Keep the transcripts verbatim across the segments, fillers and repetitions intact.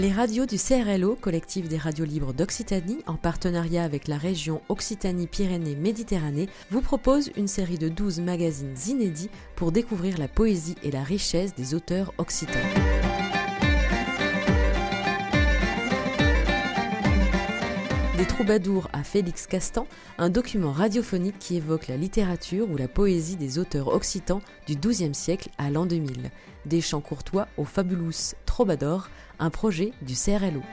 Les radios du C R L O, collectif des radios libres d'Occitanie, en partenariat avec la région Occitanie-Pyrénées-Méditerranée, vous proposent une série de douze magazines inédits pour découvrir la poésie et la richesse des auteurs occitans. Des troubadours à Félix Castan, un document radiophonique qui évoque la littérature ou la poésie des auteurs occitans du douzième siècle à l'an deux mille. Des chants courtois au Fabulous Troubadour, un projet du C R L O.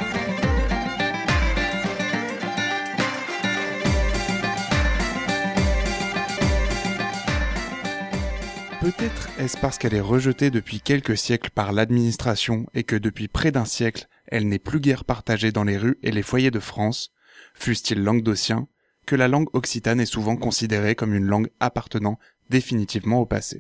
Peut-être est-ce parce qu'elle est rejetée depuis quelques siècles par l'administration et que depuis près d'un siècle, elle n'est plus guère partagée dans les rues et les foyers de France, fussent-ils languedociens, que la langue occitane est souvent considérée comme une langue appartenant définitivement au passé.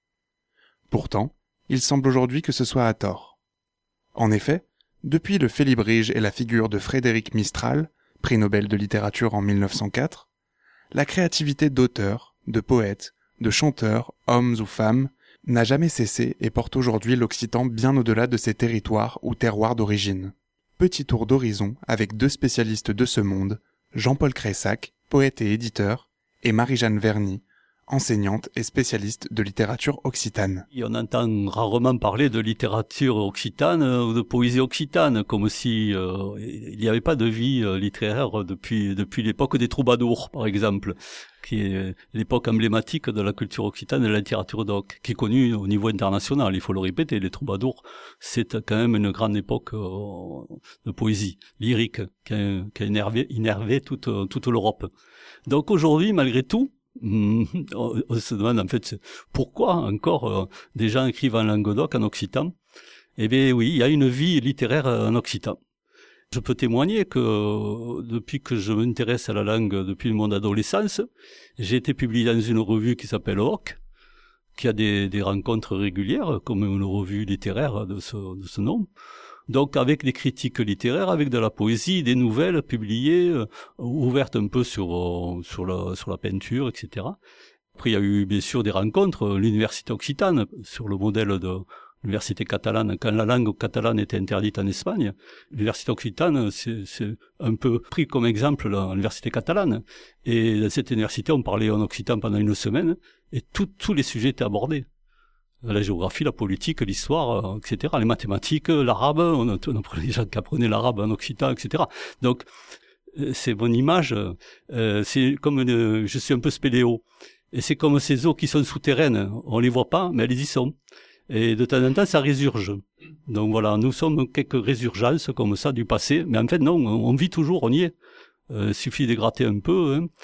Pourtant, il semble aujourd'hui que ce soit à tort. En effet, depuis le Félibrige et la figure de Frédéric Mistral, prix Nobel de littérature en mille neuf cent quatre, la créativité d'auteurs, de poètes, de chanteurs, hommes ou femmes, n'a jamais cessé et porte aujourd'hui l'occitan bien au-delà de ses territoires ou terroirs d'origine. Petit tour d'horizon avec deux spécialistes de ce monde, Jean-Paul Cressac, poète et éditeur, et Marie-Jeanne Verny, enseignante et spécialiste de littérature occitane. Et on entend rarement parler de littérature occitane ou de poésie occitane, comme si euh, il n'y avait pas de vie euh, littéraire depuis depuis l'époque des troubadours, par exemple, qui est l'époque emblématique de la culture occitane et de la littérature d'oc, qui est connue au niveau international, il faut le répéter. Les troubadours, c'est quand même une grande époque euh, de poésie lyrique qui a, qui a énervé, énervé toute, toute l'Europe. Donc aujourd'hui, malgré tout, on se demande en fait pourquoi encore euh, des gens écrivent en languedoc, en occitan. Eh bien oui, il y a une vie littéraire en occitan. Je peux témoigner que euh, depuis que je m'intéresse à la langue, depuis mon adolescence, j'ai été publié dans une revue qui s'appelle Oc, qui a des, des rencontres régulières, comme une revue littéraire de ce, de ce nom. Donc avec des critiques littéraires, avec de la poésie, des nouvelles publiées, euh, ouvertes un peu sur euh, sur la sur la peinture, et cetera. Après il y a eu bien sûr des rencontres, euh, l'université occitane, sur le modèle de l'université catalane, quand la langue catalane était interdite en Espagne, l'université occitane c'est, c'est un peu pris comme exemple l'université catalane. Et dans cette université on parlait en occitan pendant une semaine et tout, tous les sujets étaient abordés. La géographie, la politique, l'histoire, et cetera. Les mathématiques, l'arabe, on, on apprenait des gens qui apprenaient l'arabe en occitan, et cetera. Donc, c'est mon image, euh, c'est comme une, je suis un peu spéléo. Et c'est comme ces eaux qui sont souterraines. On les voit pas, mais elles y sont. Et de temps en temps, ça résurge. Donc voilà, nous sommes quelques résurgences comme ça du passé. Mais en fait, non, on vit toujours, on y est. Euh, il suffit de gratter un peu, hein,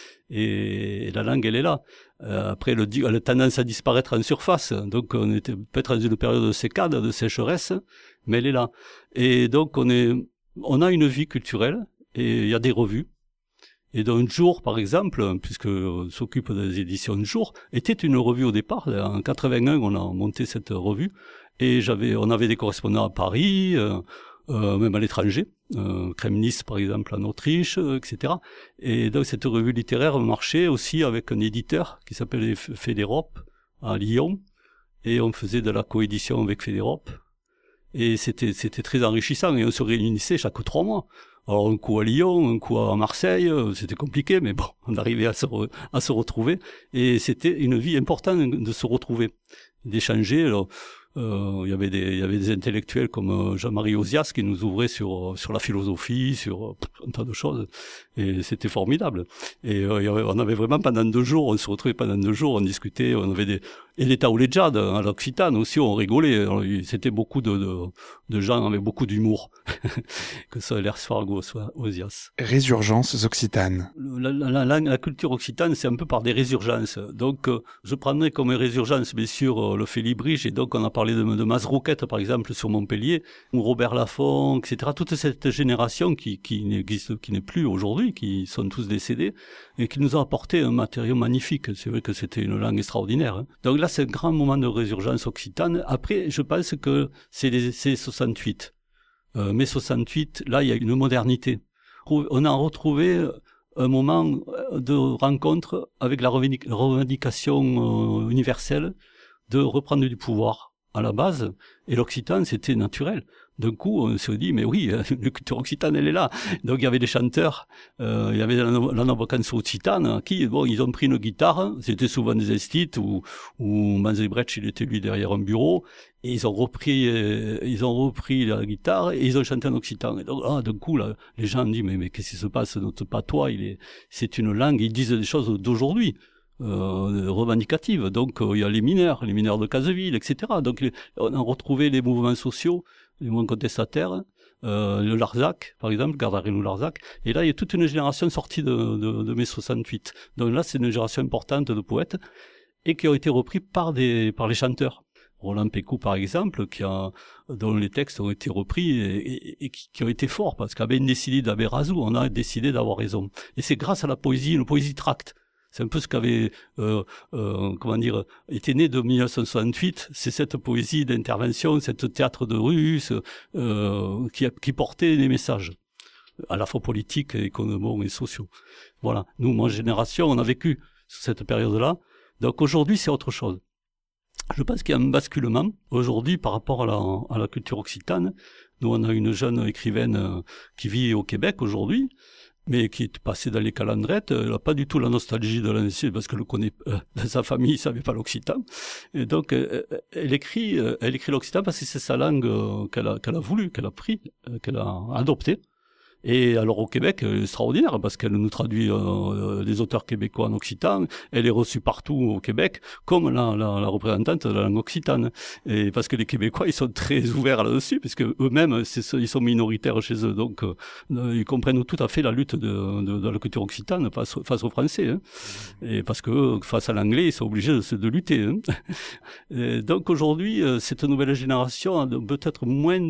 et la langue, elle est là. Euh, après, le, elle a tendance à disparaître en surface. Donc, on était peut-être dans une période de sécade, de sécheresse, mais elle est là. Et donc, on est, on a une vie culturelle, et il y a des revues. Et donc, Jour, par exemple, puisque on s'occupe des éditions de Jour, était une revue au départ. En quatre-vingt-un, on a monté cette revue, et j'avais, on avait des correspondants à Paris, euh, Euh, même à l'étranger, euh, Kremnis par exemple en Autriche, euh, et cetera. Et donc cette revue littéraire marchait aussi avec un éditeur qui s'appelait Fédérope à Lyon, et on faisait de la coédition avec Fédérope. Et c'était c'était très enrichissant, et on se réunissait chaque trois mois. Alors un coup à Lyon, un coup à Marseille, c'était compliqué, mais bon, on arrivait à se re, à se retrouver, et c'était une vie importante de se retrouver, d'échanger. Alors, Euh, il y avait des, il y avait des intellectuels comme euh, Jean-Marie Ozias qui nous ouvraient sur sur la philosophie, sur euh, un tas de choses, et c'était formidable. Et euh, il y avait, on avait vraiment pendant deux jours, on se retrouvait pendant deux jours, on discutait, on avait des et les taoulejad à l'Occitane aussi, on rigolait. Alors, c'était beaucoup de, de de gens avec beaucoup d'humour, que ça l'air Fargo soit Ozias. Résurgences occitanes. La, la, la, la, la culture occitane, c'est un peu par des résurgences. Donc, euh, je prendrais comme résurgence, bien sûr, euh, le Félibrige, et donc on a parlé de, de Mazrouquette, par exemple, sur Montpellier, ou Robert Laffont, et cetera. Toute cette génération qui, qui n'existe, qui n'est plus aujourd'hui, qui sont tous décédés, et qui nous a apporté un matériau magnifique. C'est vrai que c'était une langue extraordinaire. Hein. Donc là, c'est un grand moment de résurgence occitane. Après, je pense que c'est les, c'est soixante-huit. Euh, mai soixante-huit, là, il y a une modernité. On a retrouvé un moment de rencontre avec la revendication euh, universelle de reprendre du pouvoir à la base, et l'occitan, c'était naturel. D'un coup, on se dit, mais oui, la culture occitane, elle est là. Donc, il y avait des chanteurs, euh, il y avait la, la Nova Canção occitane, qui, bon, ils ont pris une guitare, c'était souvent des estites, ou, ou Manzebrecht, il était lui derrière un bureau, et ils ont repris, euh, ils ont repris la guitare, et ils ont chanté en occitan. Et donc, ah, d'un coup, là, les gens disent, mais, mais qu'est-ce qui se passe? Notre patois, il est, c'est une langue, ils disent des choses d'aujourd'hui. Euh, revendicatives. Donc, euh, il y a les mineurs, les mineurs de Caseville, et cetera. Donc, les, on a retrouvé les mouvements sociaux, les mouvements contestataires, euh, le Larzac, par exemple, Gardarino Larzac. Et là, il y a toute une génération sortie de, de, de mai soixante-huit. Donc là, c'est une génération importante de poètes et qui ont été repris par des, par les chanteurs. Roland Pécou, par exemple, qui a, dont les textes ont été repris et, et, et qui, qui ont été forts, parce qu'avec décidé d'Abbé Razou, on a décidé d'avoir raison. Et c'est grâce à la poésie, une poésie tracte. C'est un peu ce qu'avait, euh, euh, comment dire, été né de mille neuf cent soixante-huit. C'est cette poésie d'intervention, cette théâtre de rue, ce, euh, qui, a, qui portait des messages, à la fois politiques, économiques et sociaux. Voilà. Nous, mon génération, on a vécu cette période-là. Donc aujourd'hui, c'est autre chose. Je pense qu'il y a un basculement aujourd'hui par rapport à la, à la culture occitane. Nous, on a une jeune écrivaine qui vit au Québec aujourd'hui, mais qui est passée dans les calandrettes. Elle n'a pas du tout la nostalgie de l'ancien, parce qu'elle connaît, euh, sa famille ne savait pas l'occitan. Et donc, euh, elle écrit, euh, elle écrit l'occitan parce que c'est sa langue euh, qu'elle a, qu'elle a voulu, qu'elle a pris, euh, qu'elle a adoptée. Et alors au Québec, elle est extraordinaire parce qu'elle nous traduit euh, les auteurs québécois en occitan. Elle est reçue partout au Québec comme la, la, la représentante de la langue occitane. Et parce que les Québécois, ils sont très ouverts là-dessus, puisque eux-mêmes, c'est, ils sont minoritaires chez eux. Donc, euh, ils comprennent tout à fait la lutte de, de, de la culture occitane face, face aux Français. Hein. Et parce que face à l'anglais, ils sont obligés de, de lutter. Hein. Et donc aujourd'hui, cette nouvelle génération a peut-être moins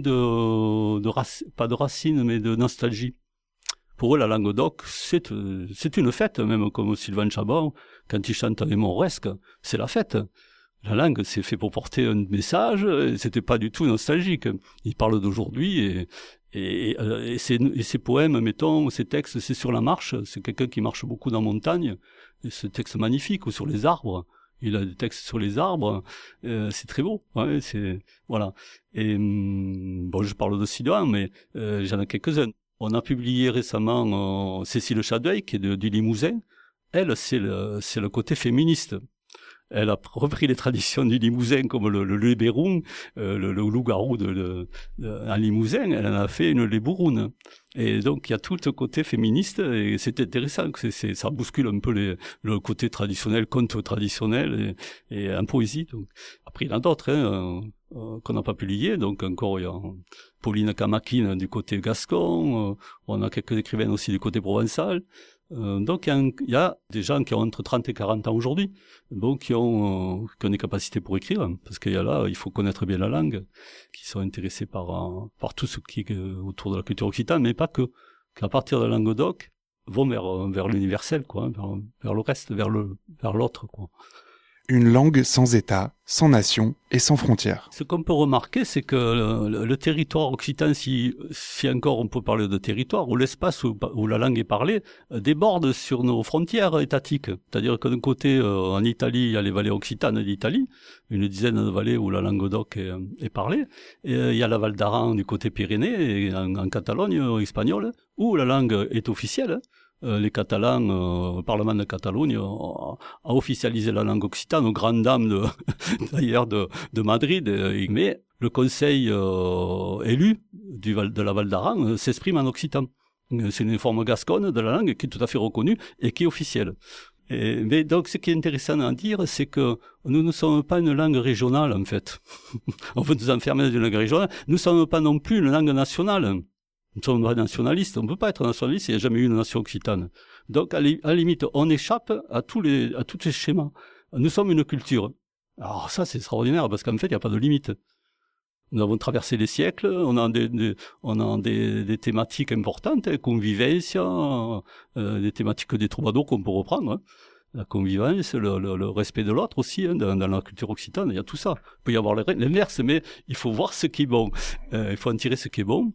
de, de rac- pas de racines, mais de nostalgie. Pour eux, la langue d'oc, c'est, c'est une fête, même comme Sylvain Chabon, quand il chante les Mauresques, c'est la fête. La langue, c'est fait pour porter un message, et c'était pas du tout nostalgique. Il parle d'aujourd'hui, et, et, et, ses, et ses poèmes, mettons, ses textes, c'est sur la marche, c'est quelqu'un qui marche beaucoup dans la montagne, et ce texte magnifique, ou sur les arbres. Il a des textes sur les arbres, euh, c'est très beau, ouais, c'est, voilà. Et, hum, bon, je parle de Sylvain, mais euh, j'en ai quelques-uns. On a publié récemment euh, Cécile Chadeuil, qui est de, du Limousin. Elle, c'est le, c'est le côté féministe. Elle a repris les traditions du Limousin, comme le, le lébéroun, euh, le, le loup-garou de, de, de, en Limousin. Elle en a fait une lébouroune. Et donc, il y a tout le côté féministe, et c'est intéressant. C'est, c'est, ça bouscule un peu les, le côté traditionnel, conte traditionnel, et, et en poésie. Donc. Après, il y en a d'autres hein, euh, qu'on n'a pas publié. Donc, encore, il y a Pauline Camaquine du côté gascon. Euh, on a quelques écrivaines aussi du côté provençal. Euh, donc, il y, a un, il y a des gens qui ont entre trente et quarante ans aujourd'hui, donc qui ont, euh, qui ont des capacités pour écrire, parce qu'il y a là, il faut connaître bien la langue, qui sont intéressés par, euh, par tout ce qui est euh, autour de la culture occitane, mais pas que. Qu'à partir de la langue d'oc, vont vers, euh, vers l'universel, quoi, hein, vers, vers le reste, vers le, vers l'autre, quoi. Une langue sans État, sans nation et sans frontières. Ce qu'on peut remarquer, c'est que le, le, le territoire occitan, si, si encore on peut parler de territoire, ou l'espace où, où la langue est parlée, déborde sur nos frontières étatiques. C'est-à-dire que d'un côté, euh, en Italie, il y a les vallées occitanes d'Italie, une dizaine de vallées où la langue d'oc est, est parlée, et euh, il y a la Val d'Aran du côté Pyrénées, et en, en Catalogne euh, espagnole, où la langue est officielle. Euh, les Catalans, euh, le Parlement de Catalogne a, a officialisé la langue occitane aux grandes dames de, d'ailleurs de, de Madrid, et, mais le conseil euh, élu du Val, de la Val d'Aran euh, s'exprime en occitan. C'est une forme gasconne de la langue qui est tout à fait reconnue et qui est officielle. Et, mais donc, ce qui est intéressant à dire, c'est que nous ne sommes pas une langue régionale, en fait. On veut nous enfermer dans une langue régionale. Nous ne sommes pas non plus une langue nationale. Nous ne sommes pas nationalistes, on ne peut pas être nationaliste, il n'y a jamais eu une nation occitane. Donc, à la limite, on échappe à tous les, à tous ces schémas. Nous sommes une culture. Alors ça, c'est extraordinaire, parce qu'en fait, il n'y a pas de limite. Nous avons traversé les siècles, on a des, des, on a des, des thématiques importantes, hein, convivence, euh, des thématiques des troubadours qu'on peut reprendre, hein. La convivence, le, le, le respect de l'autre aussi, hein, dans, dans la culture occitane, il y a tout ça. Il peut y avoir l'inverse, mais il faut voir ce qui est bon. Euh, il faut en tirer ce qui est bon.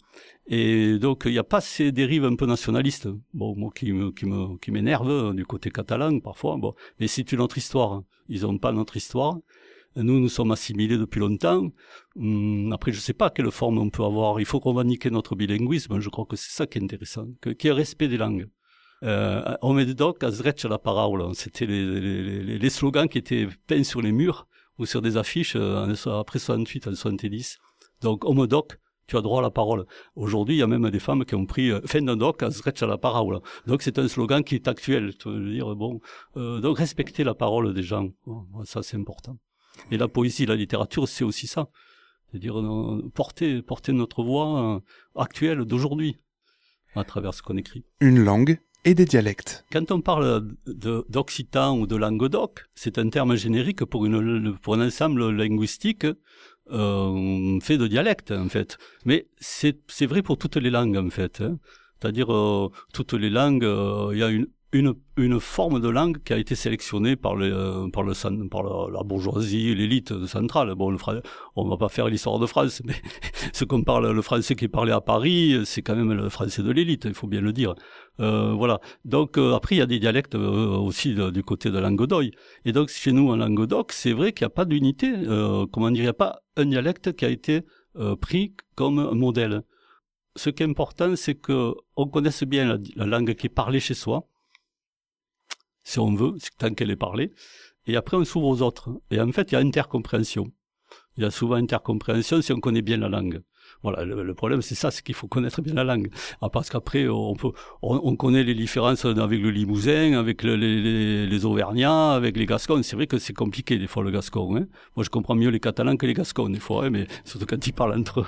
Et donc, il n'y a pas ces dérives un peu nationalistes. Bon, moi, qui me, qui me, qui m'énerve du côté catalan, parfois. Bon. Mais c'est une autre histoire. Ils n'ont pas notre histoire. Nous, nous sommes assimilés depuis longtemps. Hum, après, je ne sais pas quelle forme on peut avoir. Il faut revendiquer notre bilinguisme. Je crois que c'est ça qui est intéressant, que, qu'il y ait respect des langues. Euh, on met doc à zreccia la parole. C'était les, les, les, les slogans qui étaient peints sur les murs ou sur des affiches euh, après soixante-huit, en soixante-dix. Donc, homme doc, tu as droit à la parole. Aujourd'hui, il y a même des femmes qui ont pris euh, fin d'un doc à zreccia la parole. Donc, c'est un slogan qui est actuel. Tu veux dire, bon, euh, donc respecter la parole des gens. Bon, ça, c'est important. Et la poésie, la littérature, c'est aussi ça. C'est-à-dire euh, porter, porter notre voix euh, actuelle d'aujourd'hui à travers ce qu'on écrit. Une langue et des dialectes. Quand on parle de, d'occitan ou de languedoc, c'est un terme générique pour, une, pour un ensemble linguistique euh, fait de dialectes, en fait. Mais c'est, c'est vrai pour toutes les langues, en fait. Hein. C'est-à-dire, euh, toutes les langues, euh, il y a une Une, une forme de langue qui a été sélectionnée par, les, euh, par, le, par la, la bourgeoisie, l'élite centrale. Bon, le, on va pas faire l'histoire de France, mais ce qu'on parle, le français qui est parlé à Paris, c'est quand même le français de l'élite, il faut bien le dire. Euh, voilà. Donc euh, après, il y a des dialectes euh, aussi de, du côté de Languedoc. Et donc chez nous en Languedoc, c'est vrai qu'il n'y a pas d'unité. Euh, comment dire, il n'y a pas un dialecte qui a été euh, pris comme modèle. Ce qui est important, c'est que on connaisse bien la, la langue qui est parlée chez soi. Si on veut, tant qu'elle est parlée, et après on s'ouvre aux autres. Et en fait, il y a intercompréhension. Il y a souvent intercompréhension si on connaît bien la langue. Voilà, le, le problème c'est ça, c'est qu'il faut connaître bien la langue. Ah, parce qu'après, on peut, on, on connaît les différences avec le Limousin, avec le, les, les, les Auvergnats, avec les Gascons. C'est vrai que c'est compliqué des fois le Gascon. Hein. Moi, je comprends mieux les Catalans que les Gascons des fois, hein, mais surtout quand ils parlent entre eux.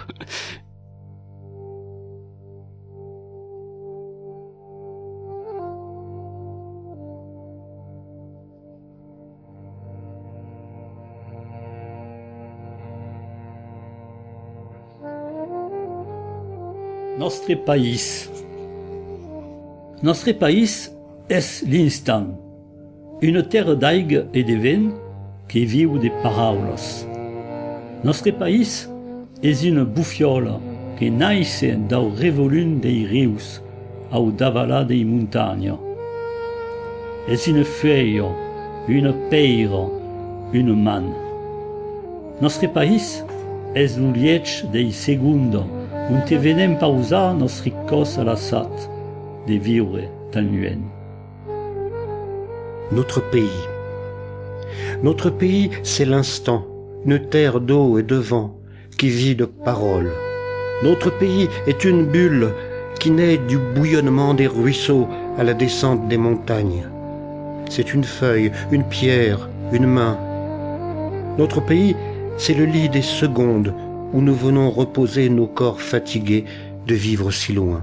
Nostre país. Nostre país es l'instant, une terre d'aigua et de vent qui viu de paraules. Nostre país es une bufiola qui naisse dau revolum dei rius au davala dei montagnes. Es une feuille, une peira, une man. Nostre país es l'ulietx dei segundos on te venem pausar nostre cos alassat de vivre tan lluent. Notre pays. Notre pays, c'est l'instant, une terre d'eau et de vent qui vit de paroles. Notre pays est une bulle qui naît du bouillonnement des ruisseaux à la descente des montagnes. C'est une feuille, une pierre, une main. Notre pays, c'est le lit des secondes où nous venons reposer nos corps fatigués de vivre si loin.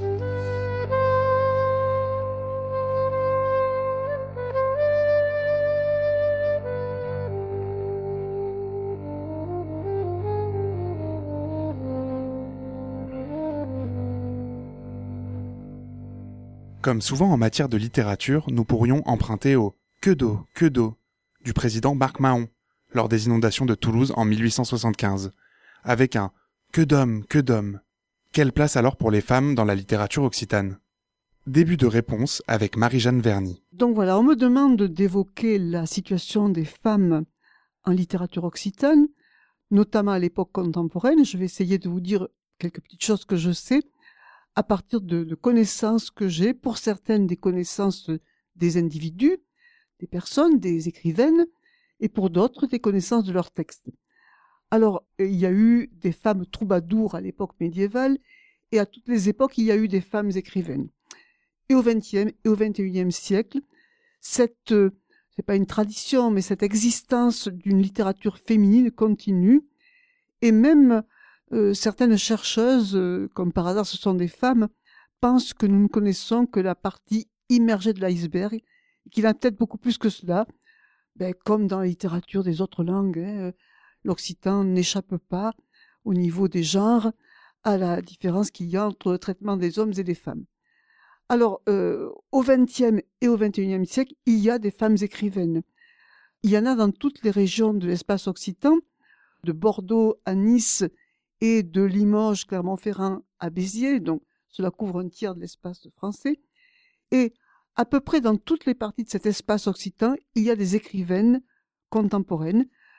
Comme souvent en matière de littérature, nous pourrions emprunter au « que d'eau, que d'eau » du président Marc Mahon lors des inondations de Toulouse en mille huit cent soixante-quinze, avec un « que d'hommes, que d'hommes ». Quelle place alors pour les femmes dans la littérature occitane ? Début de réponse avec Marie-Jeanne Verny. Donc voilà, on me demande d'évoquer la situation des femmes en littérature occitane, notamment à l'époque contemporaine. Je vais essayer de vous dire quelques petites choses que je sais à partir de, de connaissances que j'ai, pour certaines des connaissances des individus, des personnes, des écrivaines, et pour d'autres des connaissances de leurs textes. Alors, il y a eu des femmes troubadours à l'époque médiévale, et à toutes les époques, il y a eu des femmes écrivaines. Et au vingtième et au vingt et unième siècle, cette, euh, c'est pas une tradition, mais cette existence d'une littérature féminine continue, et même euh, certaines chercheuses, euh, comme par hasard ce sont des femmes, pensent que nous ne connaissons que la partie immergée de l'iceberg, et qu'il y en a peut-être beaucoup plus que cela, ben, comme dans la littérature des autres langues, hein, l'occitan n'échappe pas, au niveau des genres, à la différence qu'il y a entre le traitement des hommes et des femmes. Alors, euh, au vingtième et au vingt et unième siècle, il y a des femmes écrivaines. Il y en a dans toutes les régions de l'espace occitan, de Bordeaux à Nice et de Limoges, Clermont-Ferrand à Béziers, donc cela couvre un tiers de l'espace français. Et à peu près dans toutes les parties de cet espace occitan, il y a des écrivaines contemporaines.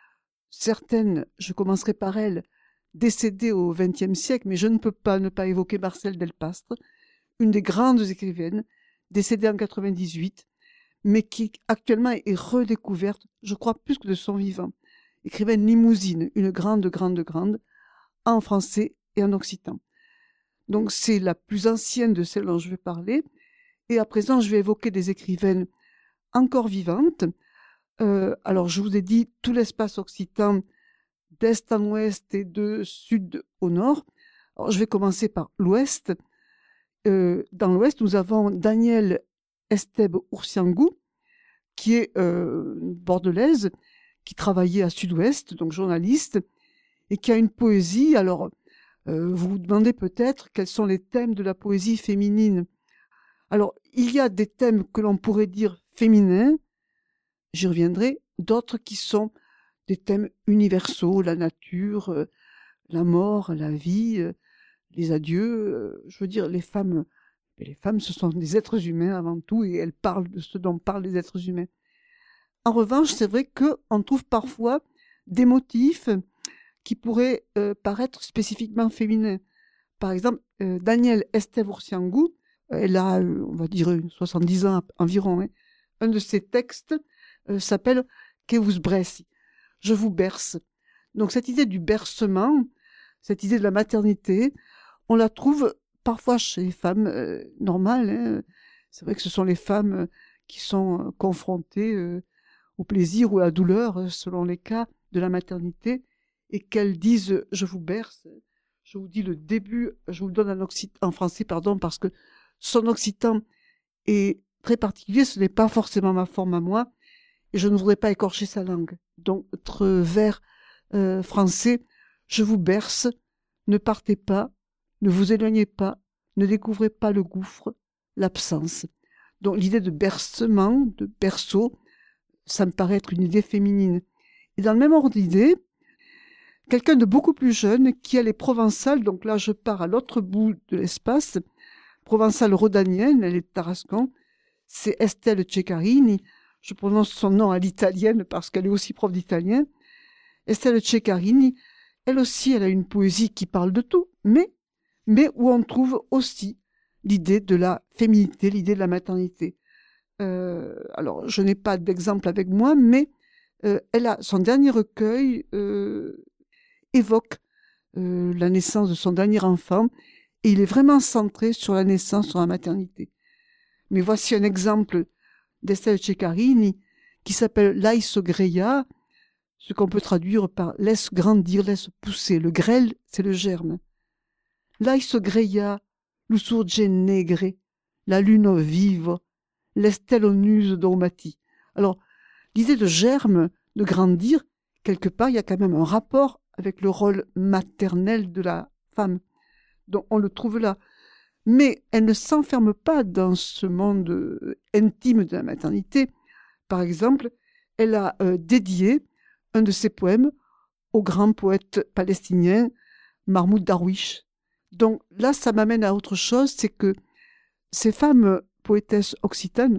certaines, je commencerai par elles, décédées au vingtième siècle, mais je ne peux pas ne pas évoquer Marcelle Delpastre, une des grandes écrivaines, décédée en quatre-vingt-dix-huit, mais qui actuellement est redécouverte, je crois plus que de son vivant. Écrivaine limousine, une grande, grande, grande, en français et en occitan. Donc c'est la plus ancienne de celles dont je vais parler. Et à présent, je vais évoquer des écrivaines encore vivantes. Euh, alors je vous ai dit tout l'espace occitan, d'est en ouest et de sud au nord. Alors je vais commencer par l'ouest. Euh, dans l'ouest, nous avons Danielle Estève Oursiangou, qui est euh, bordelaise, qui travaillait à Sud-Ouest, donc journaliste, et qui a une poésie. Alors, euh, vous vous demandez peut-être quels sont les thèmes de la poésie féminine. Alors, il y a des thèmes que l'on pourrait dire féminins, j'y reviendrai, d'autres qui sont des thèmes universaux, la nature, euh, la mort, la vie, euh, les adieux. Euh, je veux dire, les femmes, les femmes, ce sont des êtres humains avant tout, et elles parlent de ce dont parlent les êtres humains. En revanche, c'est vrai qu'on trouve parfois des motifs qui pourraient euh, paraître spécifiquement féminins. Par exemple, euh, Danielle Estève Oursiangou, elle a, euh, on va dire, soixante-dix ans environ. Hein. Un de ses textes euh, s'appelle « Que vous berce », je vous berce. Donc cette idée du bercement, cette idée de la maternité, on la trouve parfois chez les femmes euh, normales. Hein. C'est vrai que ce sont les femmes euh, qui sont euh, confrontées euh, au plaisir ou à la douleur, selon les cas de la maternité, et qu'elles disent « je vous berce ». Je vous dis le début, je vous le donne en, occit- en français, pardon, parce que son occitan est très particulier, ce n'est pas forcément ma forme à moi, et je ne voudrais pas écorcher sa langue. Donc, notre vers euh, français, je vous berce, ne partez pas, ne vous éloignez pas, ne découvrez pas le gouffre, l'absence. Donc, l'idée de bercement, de berceau, ça me paraît être une idée féminine. Et dans le même ordre d'idée, quelqu'un de beaucoup plus jeune, qui elle est provençale, donc là je pars à l'autre bout de l'espace, provençale rhodanienne, elle est de Tarascon, c'est Estelle Ceccarini, je prononce son nom à l'italienne parce qu'elle est aussi prof d'italien. Estelle Ceccarini, elle aussi, elle a une poésie qui parle de tout, mais, mais où on trouve aussi l'idée de la féminité, l'idée de la maternité. Euh, alors, je n'ai pas d'exemple avec moi, mais euh, elle a son dernier recueil euh, évoque euh, la naissance de son dernier enfant, et il est vraiment centré sur la naissance, sur la maternité. Mais voici un exemple d'Estelle Ceccarini qui s'appelle Laisse Greia, ce qu'on peut traduire par laisse grandir, laisse pousser. Le grêle, c'est le germe. Laisse Greia, l'ussurge negre, la lune vive, l'estelonuse domati. Alors, l'idée de germe, de grandir, quelque part, il y a quand même un rapport avec le rôle maternel de la femme. Donc, on le trouve là. Mais elle ne s'enferme pas dans ce monde intime de la maternité. Par exemple, elle a euh, dédié un de ses poèmes au grand poète palestinien Mahmoud Darwish. Donc là, ça m'amène à autre chose, c'est que ces femmes poétesses occitanes,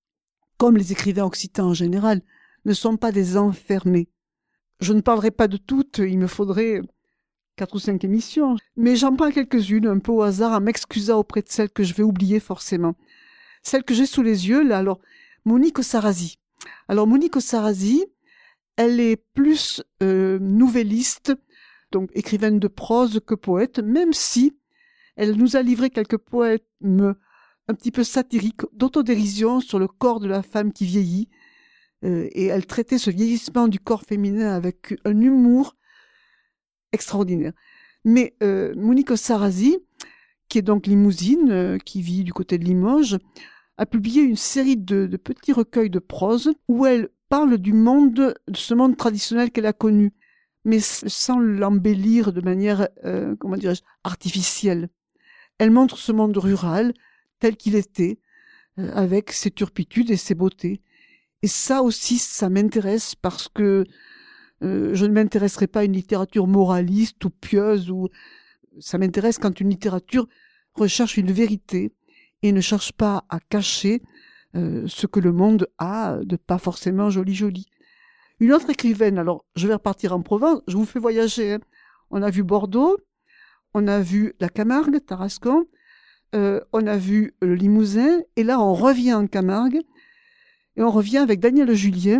comme les écrivains occitans en général, ne sont pas des enfermées. Je ne parlerai pas de toutes, il me faudrait quatre ou cinq émissions, mais j'en prends quelques-unes, un peu au hasard, en m'excusant auprès de celles que je vais oublier forcément. Celle que j'ai sous les yeux, là, alors, Monique Ossarazi. Alors, Monique Ossarazi, elle est plus euh, nouvelliste, donc écrivaine de prose que poète, même si elle nous a livré quelques poèmes un petit peu satiriques, d'autodérision sur le corps de la femme qui vieillit, euh, et elle traitait ce vieillissement du corps féminin avec un humour extraordinaire. Mais euh, Monique Ossarazi, qui est donc limousine, euh, qui vit du côté de Limoges, a publié une série de, de petits recueils de prose où elle parle du monde, de ce monde traditionnel qu'elle a connu, mais sans l'embellir de manière, euh, comment dirais-je, artificielle. Elle montre ce monde rural tel qu'il était, euh, avec ses turpitudes et ses beautés. Et ça aussi, ça m'intéresse parce que euh, je ne m'intéresserai pas à une littérature moraliste ou pieuse, ou ça m'intéresse quand une littérature recherche une vérité et ne cherche pas à cacher euh, ce que le monde a de pas forcément joli joli. Une autre écrivaine, alors je vais repartir en Provence, je vous fais voyager. Hein. On a vu Bordeaux, on a vu la Camargue, Tarascon, euh, on a vu le Limousin, et là on revient en Camargue, et on revient avec Daniel Julien,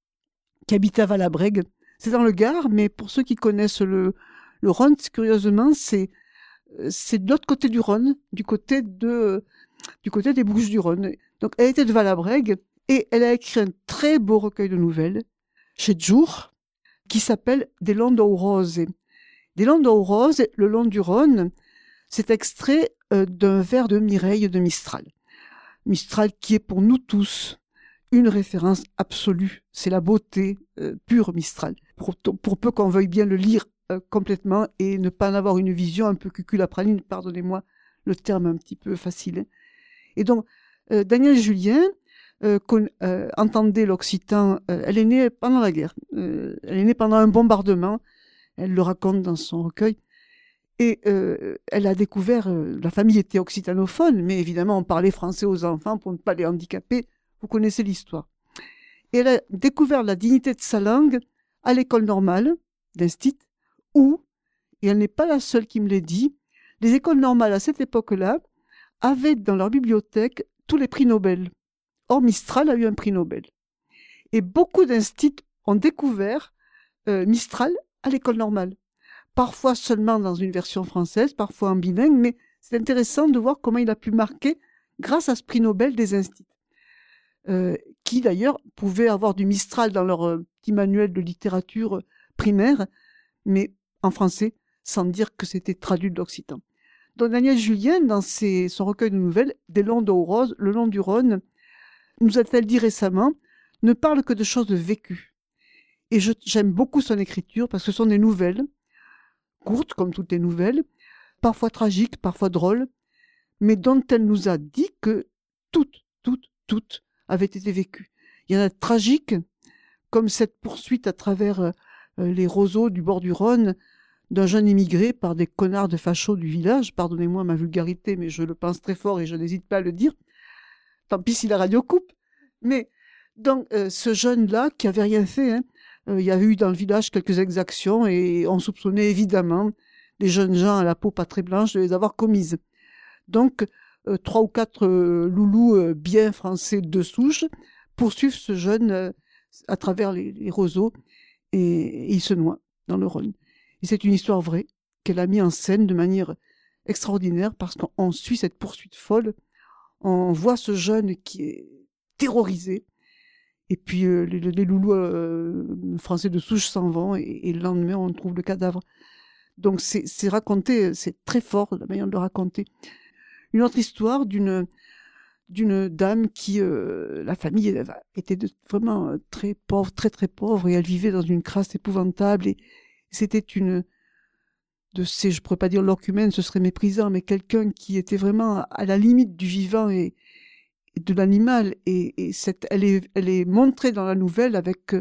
qui habite à Valabrègue. C'est dans le Gard, mais pour ceux qui connaissent le, le Rhône, curieusement, c'est, c'est de l'autre côté du Rhône, du côté, de, du côté des Bouches-du-Rhône. Donc elle était de Valabrègue, et elle a écrit un très beau recueil de nouvelles, chez Djour, qui s'appelle « Des Landes aux roses ». Des Landes aux roses, le long du Rhône, c'est extrait euh, d'un vers de Mireille de Mistral. Mistral qui est pour nous tous une référence absolue. C'est la beauté euh, pure Mistral. Pour, pour peu qu'on veuille bien le lire euh, complètement et ne pas en avoir une vision un peu cuculapraline, pardonnez-moi le terme un petit peu facile. Hein. Et donc, euh, Daniel Julien, Euh, euh, entendez l'occitan, euh, elle est née pendant la guerre, euh, elle est née pendant un bombardement, elle le raconte dans son recueil, et euh, elle a découvert, euh, la famille était occitanophone, mais évidemment on parlait français aux enfants pour ne pas les handicaper, vous connaissez l'histoire. Et elle a découvert la dignité de sa langue à l'école normale d'Institut, où, et elle n'est pas la seule qui me l'a dit, les écoles normales à cette époque-là avaient dans leur bibliothèque tous les prix Nobel. Or, Mistral a eu un prix Nobel. Et beaucoup d'instituts ont découvert euh, Mistral à l'école normale. Parfois seulement dans une version française, parfois en bilingue, mais c'est intéressant de voir comment il a pu marquer grâce à ce prix Nobel des instituts. Euh, qui d'ailleurs pouvaient avoir du Mistral dans leur euh, petit manuel de littérature primaire, mais en français, sans dire que c'était traduit de l'occitan. Donc Daniel Julien, dans ses, son recueil de nouvelles, Des Landes aux roses, le long du Rhône, nous a-t-elle dit récemment, ne parle que de choses vécues. Et je, j'aime beaucoup son écriture parce que ce sont des nouvelles, courtes comme toutes les nouvelles, parfois tragiques, parfois drôles, mais dont elle nous a dit que toutes, toutes, toutes avaient été vécues. Il y en a de tragiques, comme cette poursuite à travers euh, les roseaux du bord du Rhône d'un jeune immigré par des connards de fachos du village, pardonnez-moi ma vulgarité, mais je le pense très fort et je n'hésite pas à le dire. Tant pis si la radio coupe. Mais donc, euh, ce jeune-là, qui avait rien fait, hein, euh, il y avait eu dans le village quelques exactions et on soupçonnait évidemment des jeunes gens à la peau pas très blanche de les avoir commises. Donc, euh, trois ou quatre euh, loulous euh, bien français de souche poursuivent ce jeune euh, à travers les, les roseaux et, et il se noie dans le Rhône. Et c'est une histoire vraie qu'elle a mis en scène de manière extraordinaire parce qu'on suit cette poursuite folle. On voit ce jeune qui est terrorisé, et puis euh, les, les loulous euh, français de souche s'en vont, et, et le lendemain on trouve le cadavre. Donc c'est, c'est raconté, c'est très fort la manière de le raconter. Une autre histoire d'une d'une dame qui, euh, la famille était de, vraiment très pauvre, très très pauvre, et elle vivait dans une crasse épouvantable, et c'était une de ces, je pourrais pas dire l'orcumène, ce serait méprisant, mais quelqu'un qui était vraiment à la limite du vivant et, et de l'animal. Et, et cette, elle est, elle est montrée dans la nouvelle avec,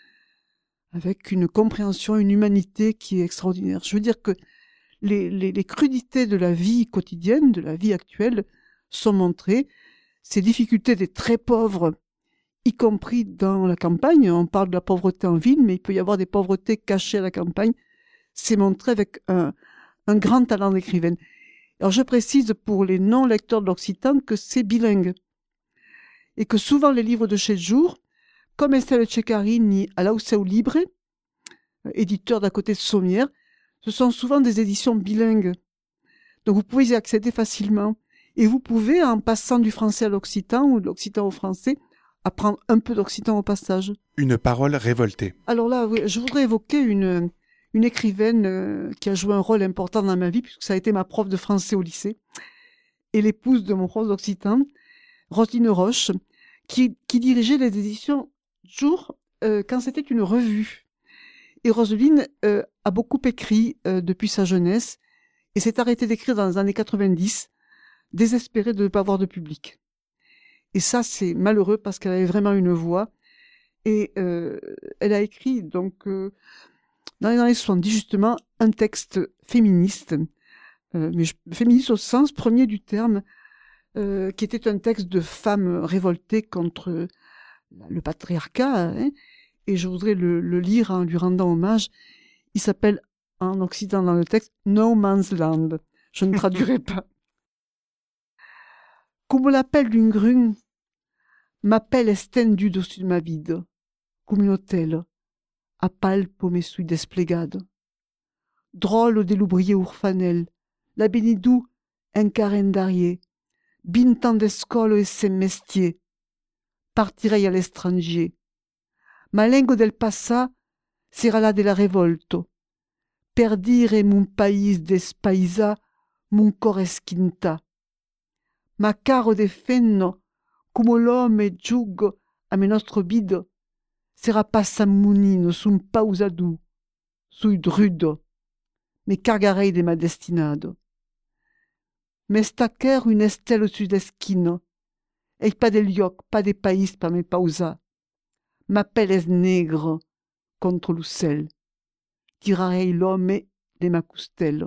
avec une compréhension, une humanité qui est extraordinaire. Je veux dire que les, les, les crudités de la vie quotidienne, de la vie actuelle, sont montrées. Ces difficultés des très pauvres, y compris dans la campagne. On parle de la pauvreté en ville, mais il peut y avoir des pauvretés cachées à la campagne. C'est montré avec un, un grand talent d'écrivaine. Alors je précise pour les non-lecteurs de l'occitan que c'est bilingue. Et que souvent les livres de chez Djour, comme Estelle Ceccarini à Lauceu Libre, éditeur d'à côté de Sommières, ce sont souvent des éditions bilingues. Donc vous pouvez y accéder facilement. Et vous pouvez, en passant du français à l'occitan ou de l'occitan au français, apprendre un peu d'occitan au passage. Une parole révoltée. Alors là, oui, je voudrais évoquer une... une écrivaine euh, qui a joué un rôle important dans ma vie, puisque ça a été ma prof de français au lycée, et l'épouse de mon prof d'occitan, Roselyne Roche, qui, qui dirigeait les éditions Djour euh, quand c'était une revue. Et Roselyne euh, a beaucoup écrit euh, depuis sa jeunesse, et s'est arrêtée d'écrire dans les années quatre-vingt-dix, désespérée de ne pas avoir de public. Et ça, c'est malheureux, parce qu'elle avait vraiment une voix, et euh, elle a écrit, donc... Euh, dans les années soixante-dix, justement, un texte féministe, euh, mais je, féministe au sens premier du terme, euh, qui était un texte de femmes révoltées contre le patriarcat, hein, et je voudrais le, le lire en lui rendant hommage. Il s'appelle, en occitan dans le texte, No Man's Land. Je ne traduirai pas. Come l'appel d'une grune, m'appelle estendu dessus de ma vide, come un hôtel, a palpo me sui desplegado. Drôle des loubriers ourfanel, la benidou, un carendarier, bintan d'escolo et ses mestiers, partirei à l'étranger. Ma lingue del passa sera là de la revolto, perdire mon pays despaisa, mon cor esquinta. Ma caro de fenno, come l'homme e giugo a me nostro bido, sera passa munino sun pausadu, sui drudo, me cargarei de ma destinado. Me staquer une estelle su d'esquino, e pas de lioc, pas de país pa me pausa. Ma pelle es negre contre l'ucel, tirarei l'homme de ma costelle.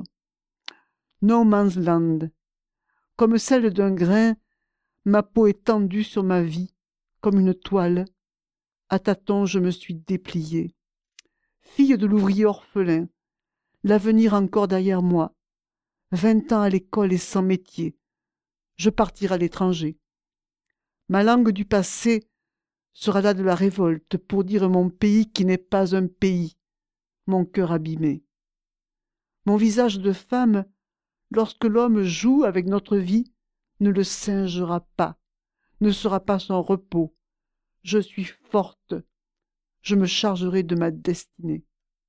No man's land, comme celle d'un grain, ma peau est tendue sur ma vie, comme une toile. À tâtons je me suis dépliée. Fille de l'ouvrier orphelin, l'avenir encore derrière moi. Vingt ans à l'école et sans métier. Je partirai à l'étranger. Ma langue du passé sera là de la révolte pour dire mon pays qui n'est pas un pays, mon cœur abîmé. Mon visage de femme, lorsque l'homme joue avec notre vie, ne le singera pas, ne sera pas son repos. Je suis forte, je me chargerai de ma destinée.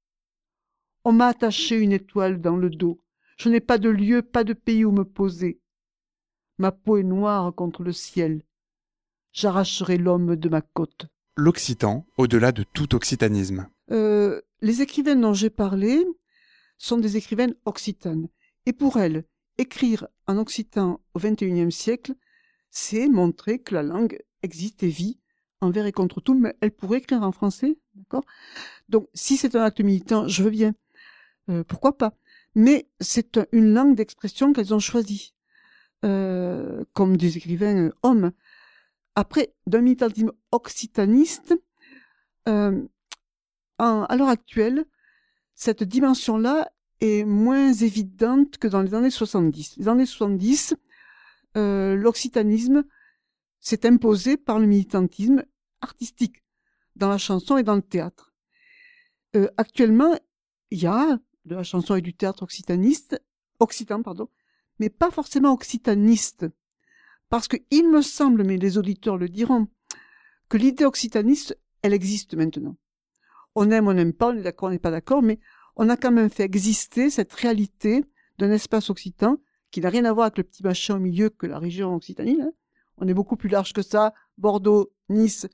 On m'a attaché une étoile dans le dos, je n'ai pas de lieu, pas de pays où me poser. Ma peau est noire contre le ciel, j'arracherai l'homme de ma côte. L'occitan, au-delà de tout occitanisme. Euh, les écrivaines dont j'ai parlé sont des écrivaines occitanes. Et pour elles, écrire en occitan au vingt et unième siècle, c'est montrer que la langue existe et vit envers et contre tout, mais elle pourrait écrire en français, d'accord ? Donc, si c'est un acte militant, je veux bien. Euh, pourquoi pas ? Mais c'est un, une langue d'expression qu'elles ont choisie, euh, comme des écrivains euh, hommes. Après, d'un militantisme occitaniste, euh, en, à l'heure actuelle, cette dimension-là est moins évidente que dans les années soixante-dix. Les années soixante-dix, euh, l'occitanisme s'est imposé par le militantisme artistique, dans la chanson et dans le théâtre. Euh, actuellement, il y a de la chanson et du théâtre occitaniste, occitan, pardon, mais pas forcément occitaniste. Parce que il me semble, mais les auditeurs le diront, que l'idée occitaniste, elle existe maintenant. On aime, on n'aime pas, on est d'accord, on n'est pas d'accord, mais on a quand même fait exister cette réalité d'un espace occitan qui n'a rien à voir avec le petit machin au milieu que la région occitanie. Hein. On est beaucoup plus large que ça. Bordeaux, Nice,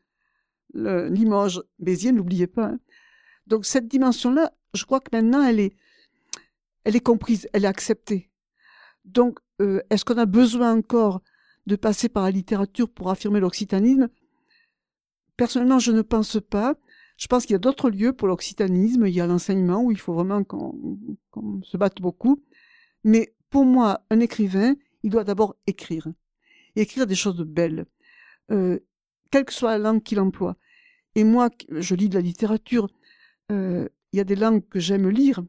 le, Limoges, Béziers, n'oubliez pas. Hein. Donc cette dimension-là, je crois que maintenant, elle est, elle est comprise, elle est acceptée. Donc, euh, est-ce qu'on a besoin encore de passer par la littérature pour affirmer l'occitanisme ? Personnellement, je ne pense pas. Je pense qu'il y a d'autres lieux pour l'occitanisme. Il y a l'enseignement où il faut vraiment qu'on, qu'on se batte beaucoup. Mais pour moi, un écrivain, il doit d'abord écrire. Et écrire des choses belles. Euh, quelle que soit la langue qu'il emploie. Et moi, je lis de la littérature. Euh, il y a des langues que j'aime lire.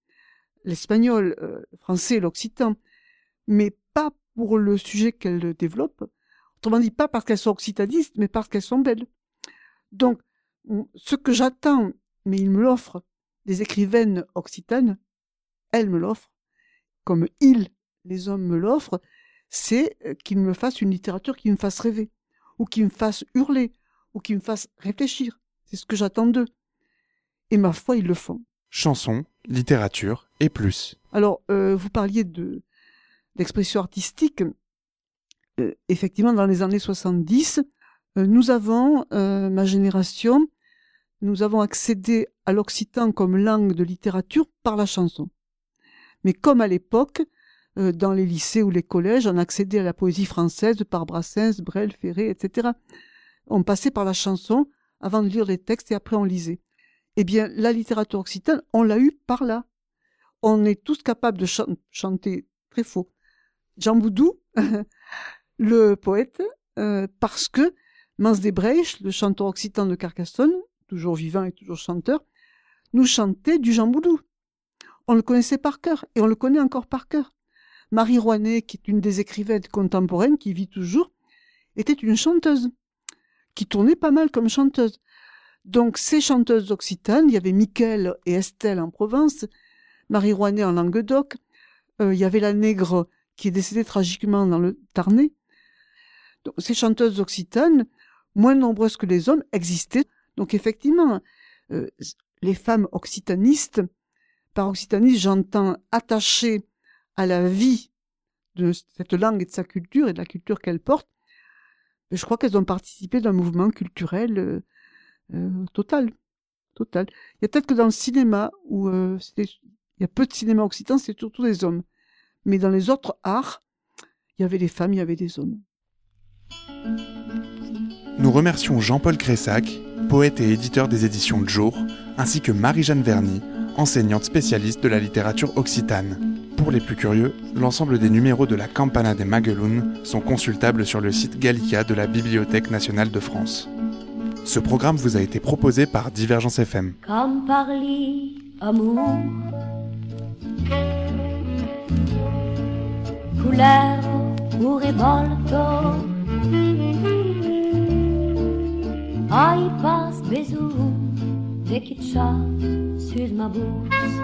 L'espagnol, euh, le français, l'occitan. Mais pas pour le sujet qu'elles développent. Autrement dit, pas parce qu'elles sont occitanistes, mais parce qu'elles sont belles. Donc, ce que j'attends, mais ils me l'offrent, des écrivaines occitanes, elles me l'offrent, comme ils, les hommes, me l'offrent, c'est qu'ils me fassent une littérature qui me fasse rêver, ou qui me fasse hurler, ou qui me fasse réfléchir. C'est ce que j'attends d'eux. Et ma foi, ils le font. Chanson, littérature et plus. Alors, euh, vous parliez de d'expression artistique. Euh, effectivement, dans les années soixante-dix, euh, nous avons, euh, ma génération, nous avons accédé à l'occitan comme langue de littérature par la chanson. Mais comme à l'époque, euh, dans les lycées ou les collèges, on accédait à la poésie française par Brassens, Brel, Ferré, et cetera. On passait par la chanson avant de lire les textes et après on lisait. Eh bien, la littérature occitane, on l'a eu par là. On est tous capables de ch- chanter, très faux, Jean Boudou, le poète, euh, parce que Mans Desbrèches, le chanteur occitan de Carcassonne, toujours vivant et toujours chanteur, nous chantait du Jean Boulou. On le connaissait par cœur, et on le connaît encore par cœur. Marie Rouanet, qui est une des écrivaines contemporaines, qui vit toujours, était une chanteuse, qui tournait pas mal comme chanteuse. Donc, ces chanteuses occitanes, il y avait Michael et Estelle en Provence, Marie Rouanet en Languedoc, euh, il y avait la Nègre qui est décédée tragiquement dans le Tarnais. Donc, ces chanteuses occitanes, moins nombreuses que les hommes, existaient. Donc, effectivement, euh, les femmes occitanistes, par occitaniste, j'entends attachées à la vie de cette langue et de sa culture et de la culture qu'elle porte, je crois qu'elles ont participé d'un mouvement culturel euh, euh, total, total. Il y a peut-être que dans le cinéma, où euh, il y a peu de cinéma occitan, c'est surtout des hommes. Mais dans les autres arts, il y avait des femmes, il y avait des hommes. Nous remercions Jean-Paul Cressac, poète et éditeur des éditions Jour, ainsi que Marie-Jeanne Verny, enseignante spécialiste de la littérature occitane. Pour les plus curieux, l'ensemble des numéros de la Campana de Maguelone sont consultables sur le site Gallica de la Bibliothèque nationale de France. Ce programme vous a été proposé par Divergence F M. Comme parli amour, couleur ou révolto, ai pas bisou de kitcha sur ma bourse.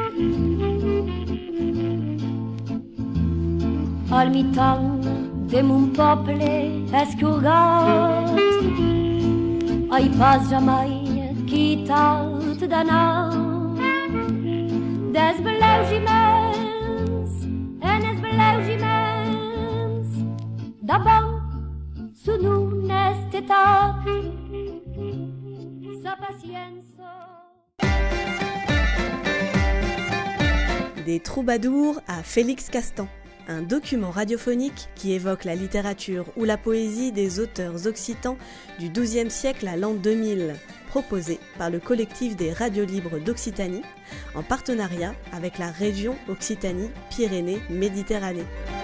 Al mitan de mon peuple escurgat, ai pas jamais quittat d'ana, des beleugiments en es beleugiments, d'abord sous nous n'est état, sa patience. Des troubadours à Félix Castan, un document radiophonique qui évoque la littérature ou la poésie des auteurs occitans du douzième siècle à l'an deux mille, proposé par le collectif des radios libres d'Occitanie, en partenariat avec la région Occitanie-Pyrénées-Méditerranée.